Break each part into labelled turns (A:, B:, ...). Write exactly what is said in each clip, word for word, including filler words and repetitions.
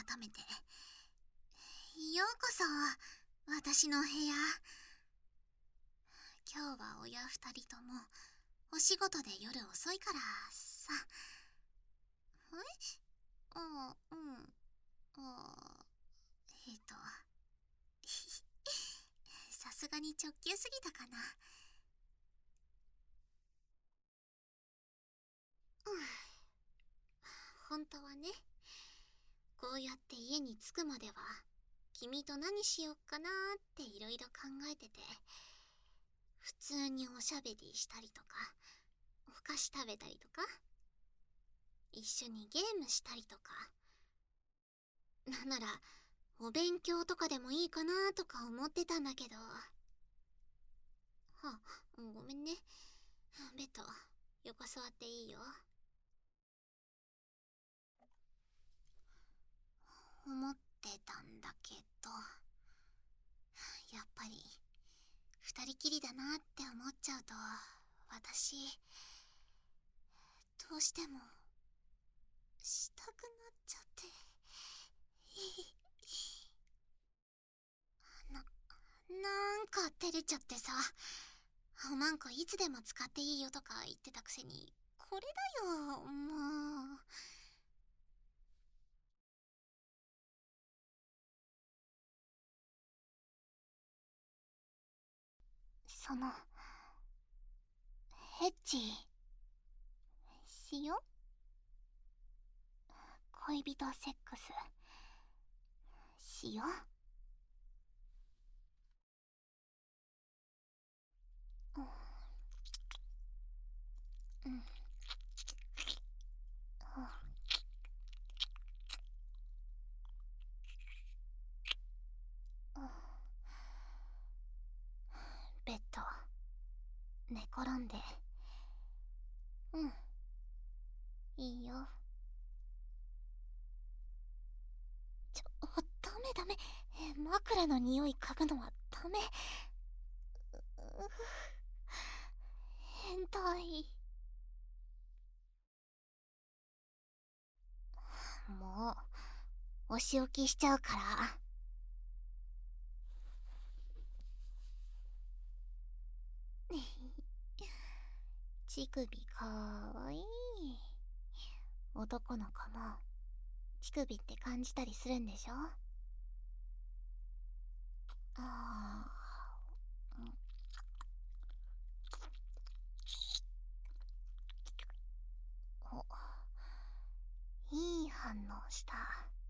A: 改めてようこそ私の部屋。今日は親二人ともお仕事で夜遅いからさ。えあうんあえっ、ー、とさすがに直球すぎたかな。うん本当はね、こうやって家に着くまでは君と何しよっかなーっていろいろ考えてて、普通におしゃべりしたりとかお菓子食べたりとか一緒にゲームしたりとか、なんならお勉強とかでもいいかなとか思ってたんだけど。はごめんね。ベト、横座っていいよ。思ってたんだけど、やっぱり二人きりだなって思っちゃうと、私どうしてもしたくなっちゃって。な、なんか照れちゃってさ。おまんこいつでも使っていいよとか言ってたくせに、これだよ、もう。その、エッチしよう。恋人セックスしよう。うん、うん、ベッド寝転んで。うん、いいよ。ちょ、ダメダメ、枕の匂い嗅ぐのはダメ。変態。もうお仕置きしちゃうから。乳首かわいい。男の子も乳首って感じたりするんでしょ。あー、お、いい反応した。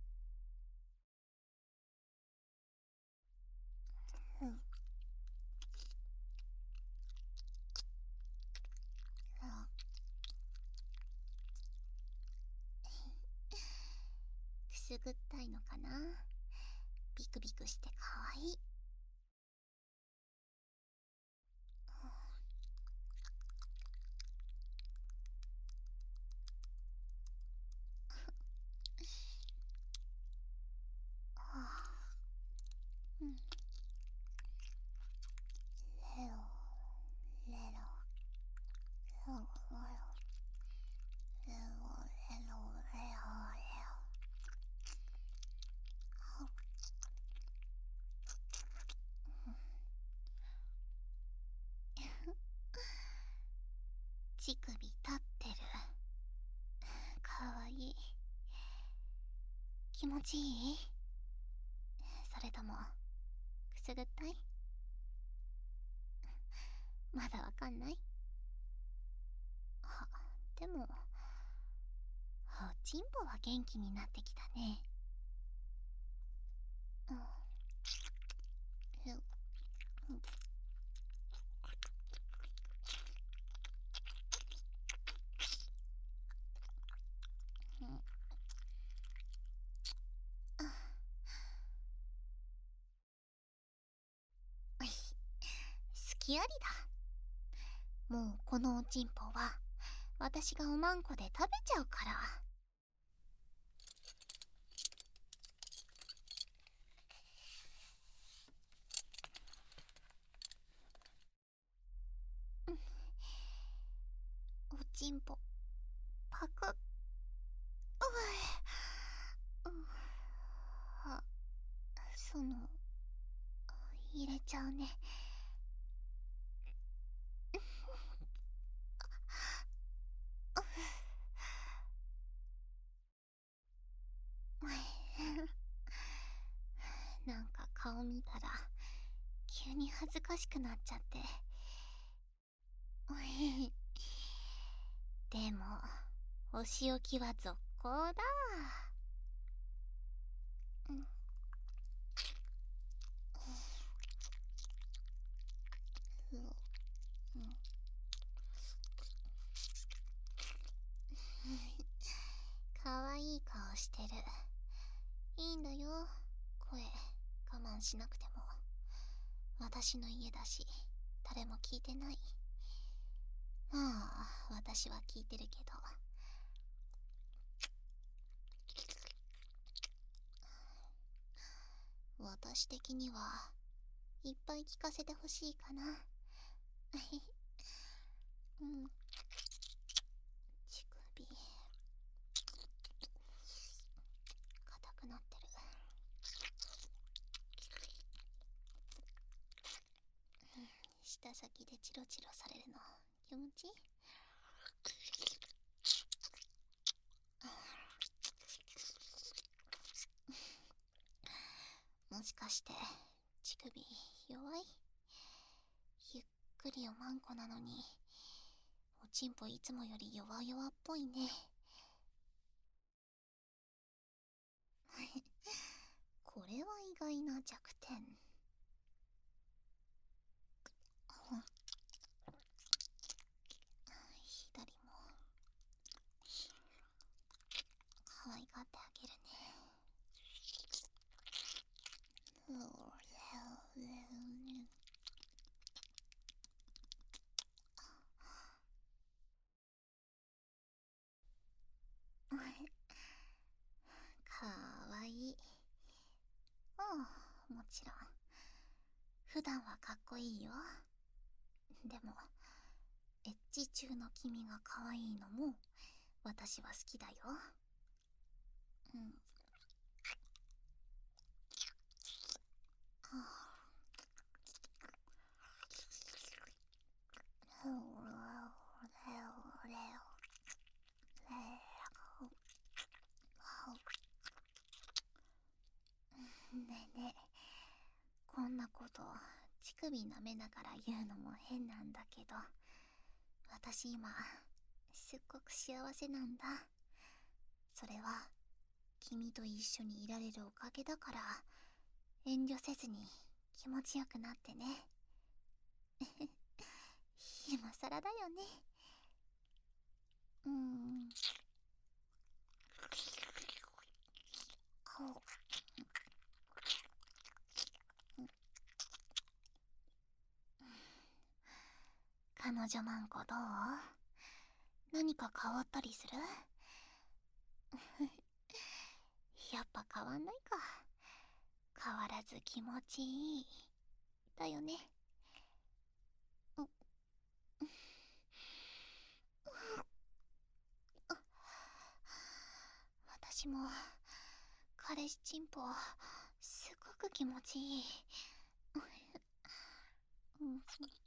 A: うん、うん、くすぐったいのかな。ビクビクしてかわいい。うん、レロレロレロレロレロレロレロ。乳首立ってる。かわいい。気持ちいい？それともくすぐったい？まだわかんない？あ、でもおちんぽは元気になってきたね。うん、うん、うん、好きありだ。もうこのおちんぽは私がおまんこで食べちゃうから。おちんぽパクッ。うその、入れちゃうね。なんか顔見たら急に恥ずかしくなっちゃって。でもお仕置きは続行だ。うん、うん、かわいい顔してる。いいんだよ、声我慢しなくても。私の家だし誰も聞いてない。ああ、私は聞いてるけど。私的にはいっぱい聞かせてほしいかな。うん、乳首硬くなってる。舌先でチロチロされるの気持ちいい？もしかして乳首弱い？ゆっくりおまんこなのにおちんぽいつもより弱々っぽいね。これは意外な弱点。左も可愛がってあげるね。かわいい。ああ、もちろん普段はかっこいいよ。でもエッチ中の君が可愛いのも私は好きだよ。うん。ねえねえ、こんなこと乳首舐めながら言うのも変なんだけど、私今すっごく幸せなんだ。それは君と一緒にいられるおかげだから、遠慮せずに気持ちよくなってね。今更だよね。うーん。彼女マンコどう？何か変わったりする？やっぱ変わんないか。変わらず気持ちいいだよね。私も彼氏チンポすごく気持ちいい。うん、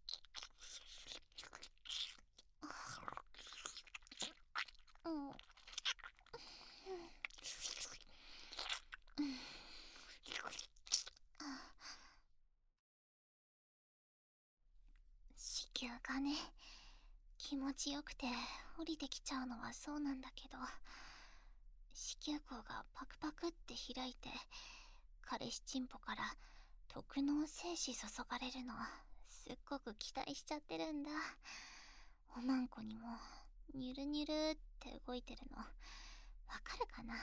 A: 子宮がね、気持ちよくて降りてきちゃうのはそうなんだけど、子宮口がパクパクって開いて彼氏チンポから特納精子注がれるのすっごく期待しちゃってるんだ。おまんこにもニュルニュルって動いてるのわかるかな？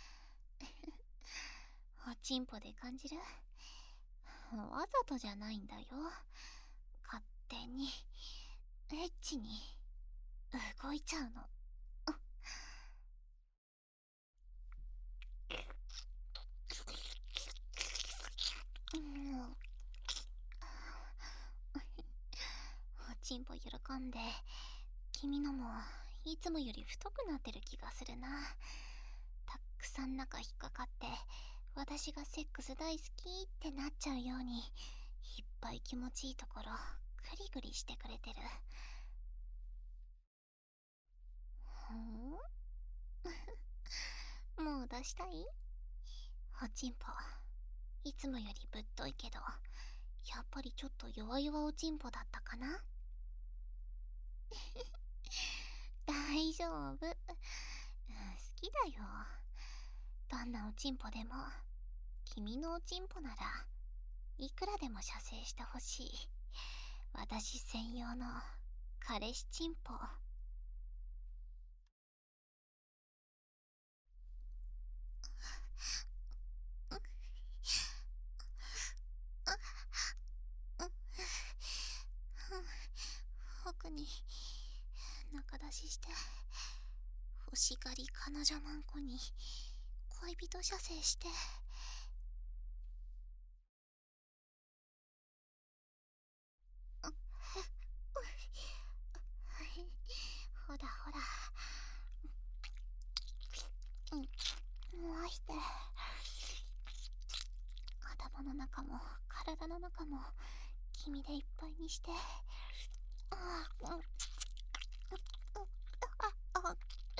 A: おちんぽで感じる？わざとじゃないんだよ。勝手にエッチに動いちゃうの。うん、おちんぽ喜んで、君のもいつもより太くなってる気がするな。たくさん中引っかかって私がセックス大好きってなっちゃうように、いっぱい気持ちいいところグリグリしてくれてる。ふんもう出したい？おちんぽいつもよりぶっといけど、やっぱりちょっと弱々おちんぽだったかな。大丈夫、うん、好きだよ。どんなおちんぽでも、君のおちんぽならいくらでも射精してほしい。私専用の彼氏チンポ。奥に中出しして、欲しがり彼女マンコに恋人射精して。ほらほら、うん、もうして。頭の中も体の中も君でいっぱいにして。ああ、うん、ああ、あ、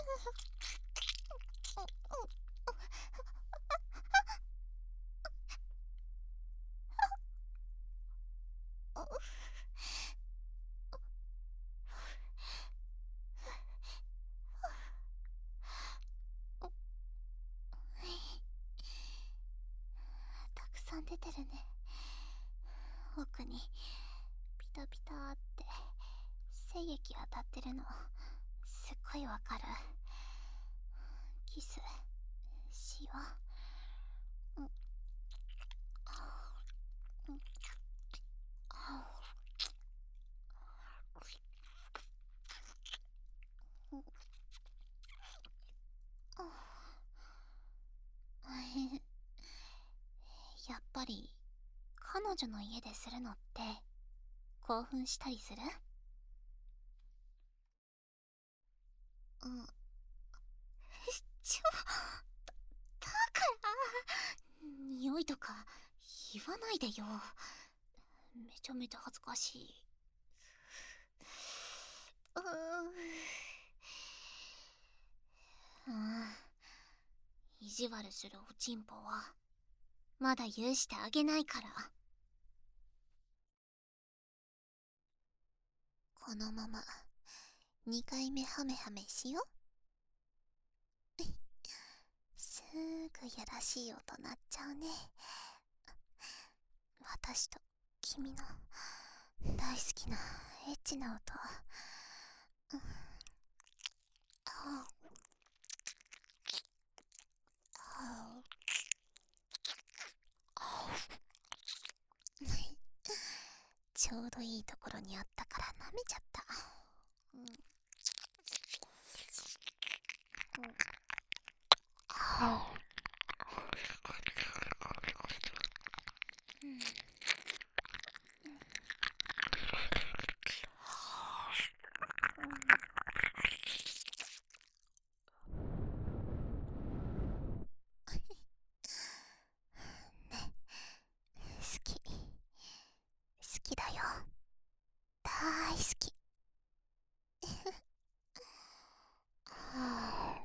A: たくさん出てるね。奥にピタピタって精液当たってるのすっごいわかる。キスしよう。うん、うん、うん、やっぱり彼女の家でするのって興奮したりする？うん、ちょ、だから匂いとか言わないでよ。めちゃめちゃ恥ずかしい。うーん、意地悪するおちんぽはまだ許してあげないから。このままにかいめハメハメしよ。すぐやらしい音鳴っちゃうね。私と君の大好きなエッチな音。うん、あああ、ちょうどいいところにあったから舐めちゃった。うん、うん、ああ、うん、好き好きだよ、大好き。は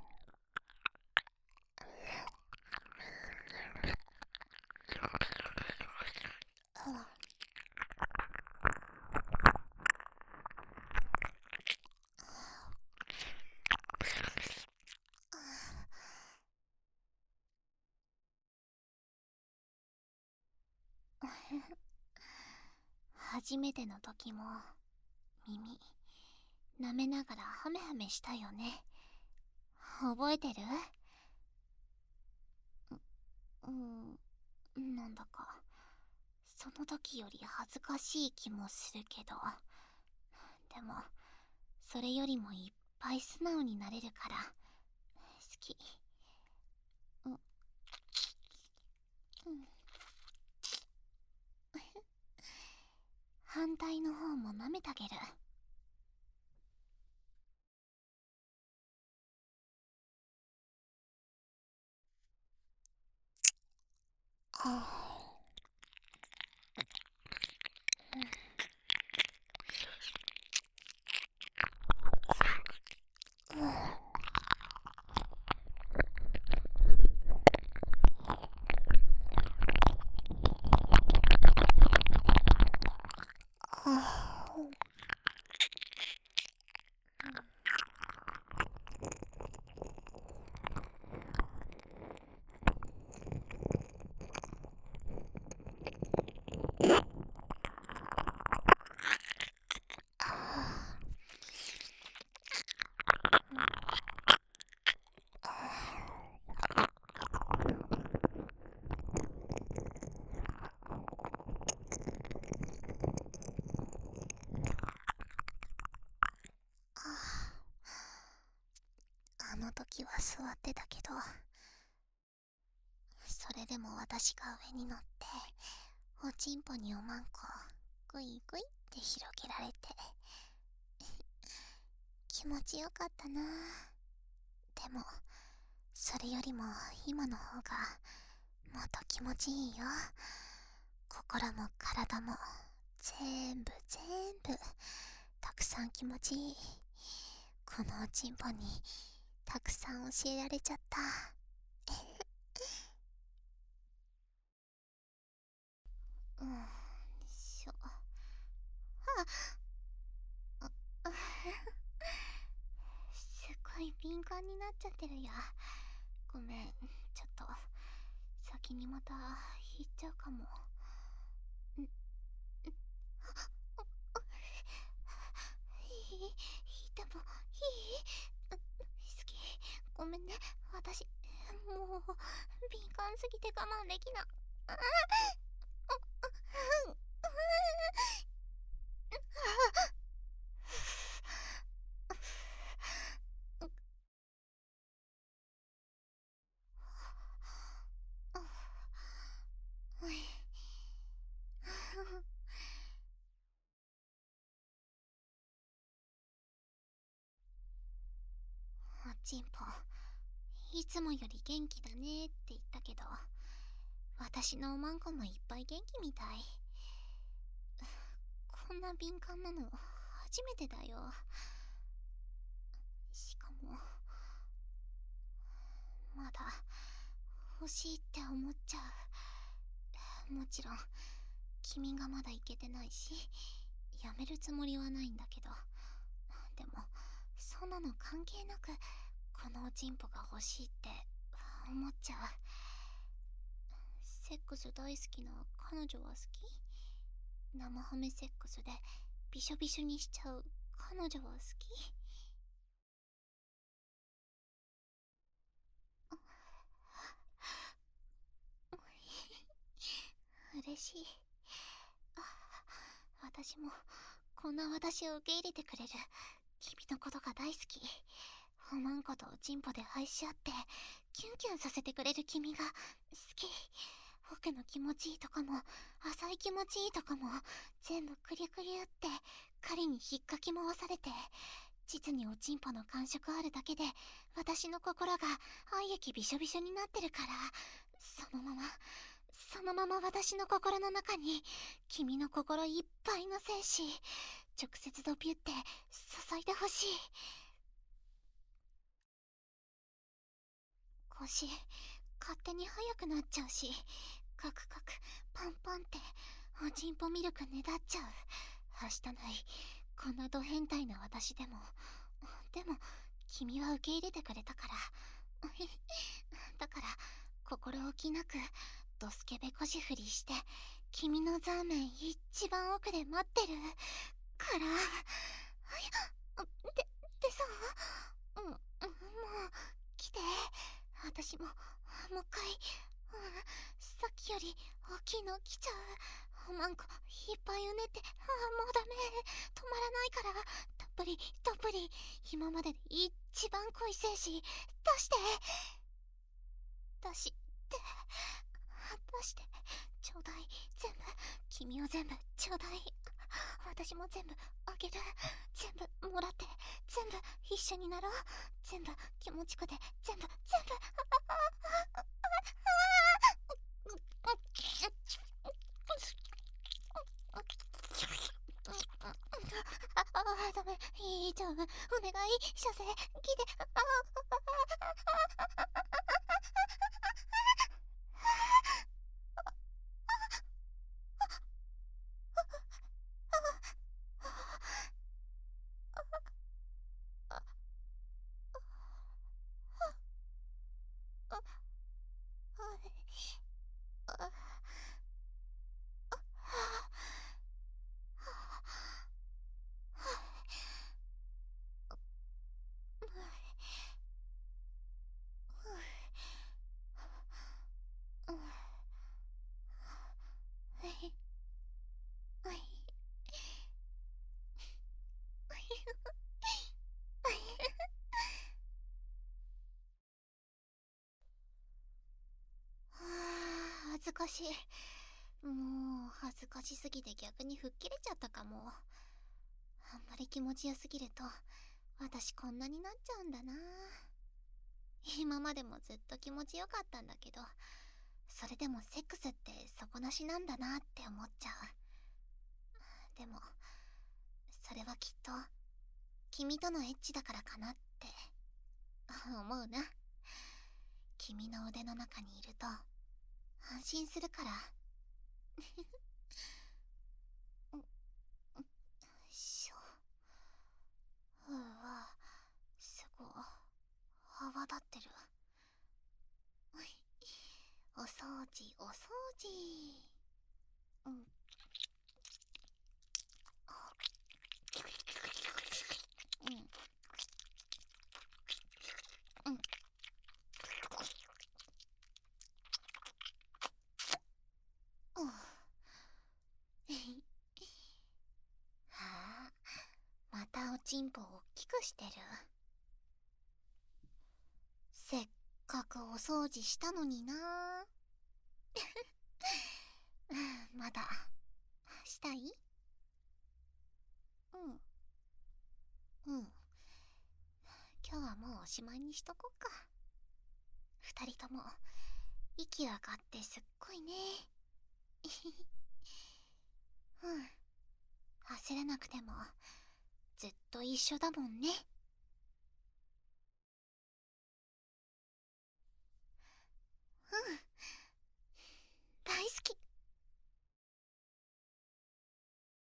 A: あ、初めての時も耳舐めながらハメハメしたよね。覚えてる？う、うん、なんだかその時より恥ずかしい気もするけど、でもそれよりもいっぱい素直になれるから好き。うん、うん、反対の方も舐めてあげる。 あの時は座ってたけど、それでも私が上に乗っておちんぽにおまんこグイグイって広げられて気持ちよかったな。でもそれよりも今の方がもっと気持ちいいよ。心も体も全部全部たくさん気持ちいい。このおちんぽにたくさん教えられちゃった。うんしょはあすっごい敏感になっちゃってるや。ごめん、ちょっと先にまた引っちゃうかも。んんいい引いてもいい？好き、ごめんね。私もう敏感すぎて我慢できな。あおちんぽ、いつもより元気だねって言ったけど、私のおまんこもいっぱい元気みたい。こんな敏感なの初めてだよ。しかもまだ欲しいって思っちゃう。もちろん君がまだいけてないし、やめるつもりはないんだけど、でもそんなの関係なくこのおちんぽが欲しいって思っちゃう。セックス大好きな彼女は好き？生ハメセックスでびしょびしょにしちゃう彼女は好き？嬉しい。あ、私もこんな私を受け入れてくれる君のことが大好き。おまんことおちんぽで愛し合ってキュンキュンさせてくれる君が好き。奥の気持ちいいとかも浅い気持ちいいとかも全部クリクリって狩りに引っかき回されて、実におちんぽの感触あるだけで私の心が愛液びしょびしょになってるから、そのままそのまま私の心の中に君の心いっぱいの精子直接ドピュって注いでほしい。腰勝手に速くなっちゃうし、カクカクパンパンっておちんぽミルクねだっちゃう。はしたないこんなド変態な私でも。でも君は受け入れてくれたからだから心置きなくドスケベ腰振りして君のザーメン一番奥で待ってるから。で、でさ、うん、もう来て。私ももう一回、うん、さっきより大きいの来ちゃう。おまんこいっぱいうねって、ああもうダメ、止まらないから。たっぷりたっぷり今までで一番濃い精子出して出して出してちょうだい。全部君を全部ちょうだい。私も全部あげる。全部もらって全部一緒になろう。全部気持ちくて全部全部めん、いいちゃん、お願い、射精、来て、ああ、恥ずかしい。もう恥ずかしすぎて逆に吹っ切れちゃったかも。あんまり気持ちよすぎると私こんなになっちゃうんだな。今までもずっと気持ちよかったんだけど、それでもセックスって底なしなんだなって思っちゃう。でもそれはきっと君とのエッチだからかなって思うな。君の腕の中にいると安心するから。しょ。うわ、すごい泡立ってる。お掃除お掃除。うん。うん。うん。うん。はあ、またおちんぽを大きくしてる。せっかくお掃除したのにな。まだしたい？うんうん。今日はもうおしまいにしとこっか。二人とも息上がってすっごいね。うん、焦らなくてもずっと一緒だもんね。うん、大好き。